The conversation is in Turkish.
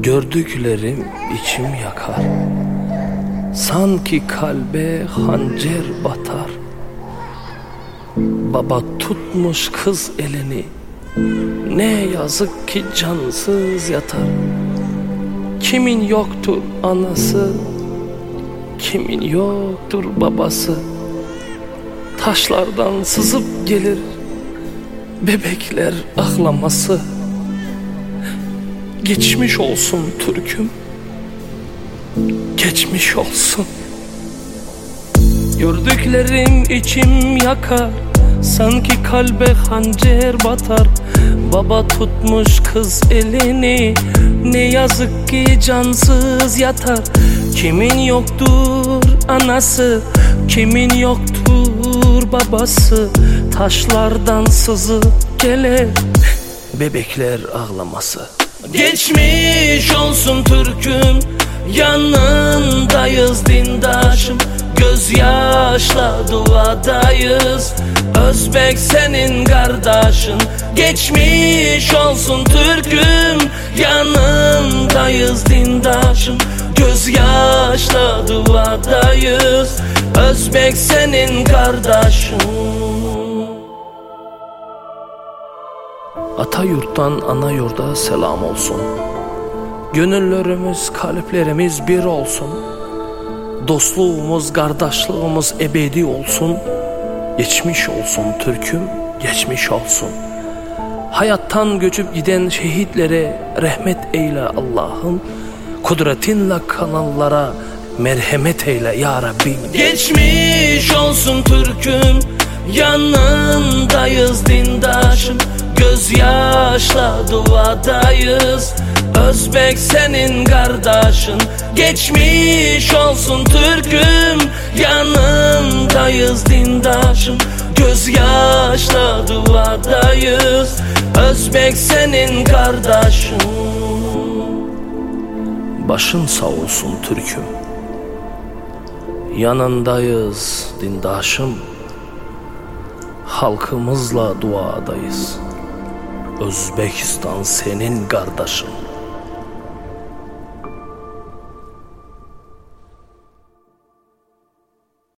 Gördüklerim içim yakar, sanki kalbe hançer batar. Baba tutmuş kız elini, ne yazık ki cansız yatar. Kimin yoktur anası, kimin yoktur babası. Taşlardan sızıp gelir bebekler ağlaması. Geçmiş olsun Türk'üm, geçmiş olsun. Gördüklerim içim yakar, sanki kalbe hançer batar. Baba tutmuş kız elini, ne yazık ki cansız yatar. Kimin yoktur anası, kimin yoktur babası. Taşlardan sızıp gelir bebekler ağlaması. Geçmiş olsun Türk'üm, yanındayız dindaşım. Gözyaşla duadayız, Özbek senin kardeşin. Geçmiş olsun Türk'üm, yanındayız dindaşım. Gözyaşla duadayız, Özbek senin kardeşin. Ata yurttan ana yurda selam olsun. Gönüllerimiz, kalplerimiz bir olsun. Dostluğumuz, kardeşliğimiz ebedi olsun. Geçmiş olsun Türk'üm, geçmiş olsun. Hayattan göçüp giden şehitlere rahmet eyle Allah'ım. Kudretinle kanallara merhamet eyle ya Rabbim. Geçmiş olsun Türk'üm, yanındayız dindaşım. Gözyaşla duadayız, Özbek senin kardeşin. Geçmiş olsun Türk'üm, yanındayız dindaşım. Gözyaşla duadayız, Özbek senin kardeşin. Başın sağ olsun Türk'üm, yanındayız dindaşım. Halkımızla duadayız, Özbekistan senin kardeşin.